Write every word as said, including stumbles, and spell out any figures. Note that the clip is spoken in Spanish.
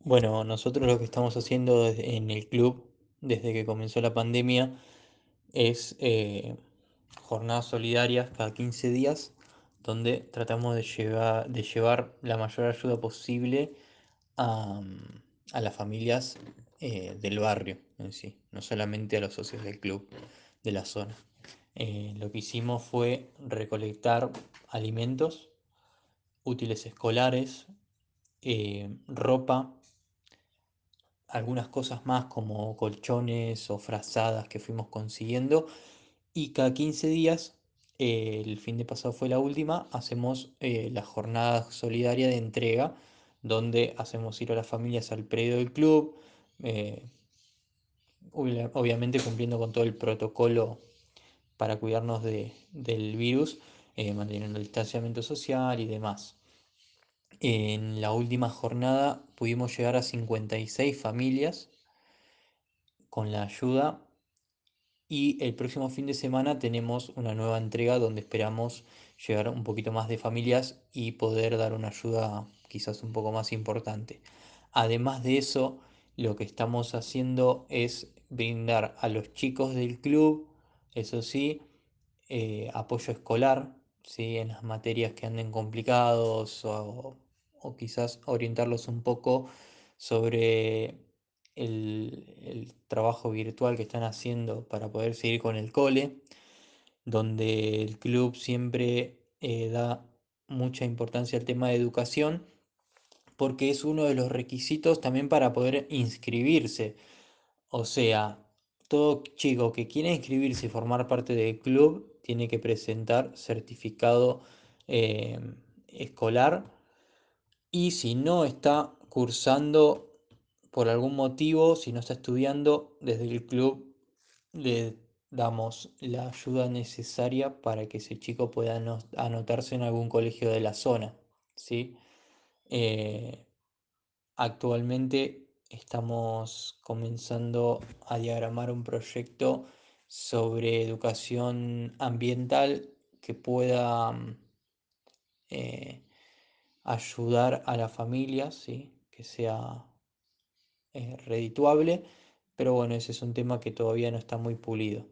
Bueno, nosotros lo que estamos haciendo desde- en el club desde que comenzó la pandemia es eh, jornadas solidarias cada quince días, donde tratamos de llevar, de llevar la mayor ayuda posible a, mm, a las familias eh, del barrio en sí, no solamente a los socios del club de la zona. Eh, lo que hicimos fue recolectar alimentos, útiles escolares, eh, ropa, algunas cosas más como colchones o frazadas que fuimos consiguiendo y cada quince días, eh, el fin de pasado fue la última, hacemos eh, la jornada solidaria de entrega donde hacemos ir a las familias al predio del club, eh, obvia- obviamente cumpliendo con todo el protocolo para cuidarnos de- del virus, eh, manteniendo el distanciamiento social y demás. En la última jornada pudimos llegar a cincuenta y seis familias con la ayuda. Y el próximo fin de semana tenemos una nueva entrega donde esperamos llegar a un poquito más de familias y poder dar una ayuda quizás un poco más importante. Además de eso, lo que estamos haciendo es brindar a los chicos del club, eso sí, eh, apoyo escolar, ¿sí? En las materias que anden complicados o, o quizás orientarlos un poco sobre el, el trabajo virtual que están haciendo para poder seguir con el cole, donde el club siempre eh, da mucha importancia al tema de educación, porque es uno de los requisitos también para poder inscribirse. O sea, todo chico que quiera inscribirse y formar parte del club tiene que presentar certificado eh, escolar y si no está cursando por algún motivo, si no está estudiando, desde el club le damos la ayuda necesaria para que ese chico pueda ano- anotarse en algún colegio de la zona, ¿sí? Eh, Actualmente estamos comenzando a diagramar un proyecto sobre educación ambiental que pueda mm, eh, ayudar a las familias, ¿sí? Que sea eh, redituable, pero bueno, ese es un tema que todavía no está muy pulido.